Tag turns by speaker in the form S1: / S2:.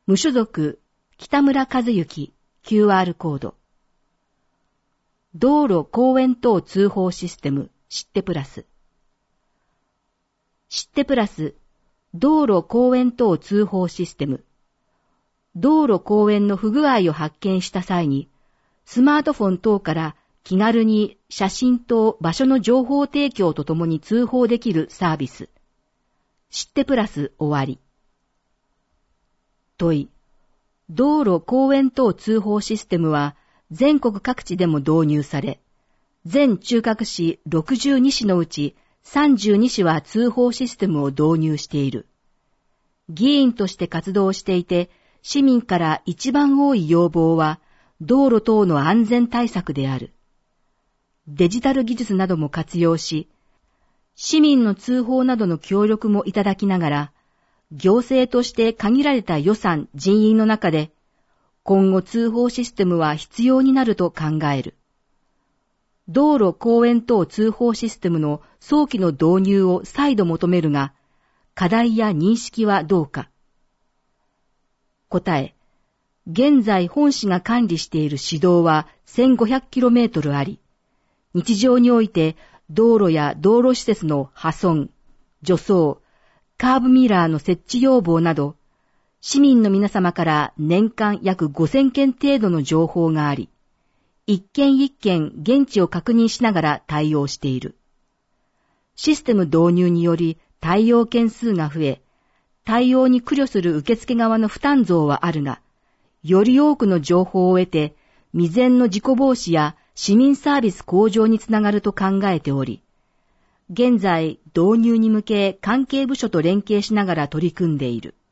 S1: 無所属、北村和幸 QR コード。道路公園等通報システム知ってプラス。知ってプラス、道路公園等通報システム。道路公園の不具合を発見した際に、スマートフォン等から気軽に写真と場所の情報提供とともに通報できるサービス。知ってプラス終わり。問い。道路公園等通報システムは全国各地でも導入され、全中核市62市のうち32市は通報システムを導入している。議員として活動していて、市民から一番多い要望は道路等の安全対策である。デジタル技術なども活用し、市民の通報などの協力もいただきながら、行政として限られた予算人員の中で、今後通報システムは必要になると考える。道路公園等通報システムの早期の導入を再度求めるが、課題や認識はどうか。答え。現在本市が管理している市道は 1500km あり、日常において道路や道路施設の破損、除草、カーブミラーの設置要望など、市民の皆様から年間約5000件程度の情報があり、一件一件現地を確認しながら対応している。システム導入により対応件数が増え、対応に苦慮する受付側の負担増はあるが、より多くの情報を得て、未然の事故防止や市民サービス向上につながると考えており、現在導入に向け関係部署と連携しながら取り組んでいる。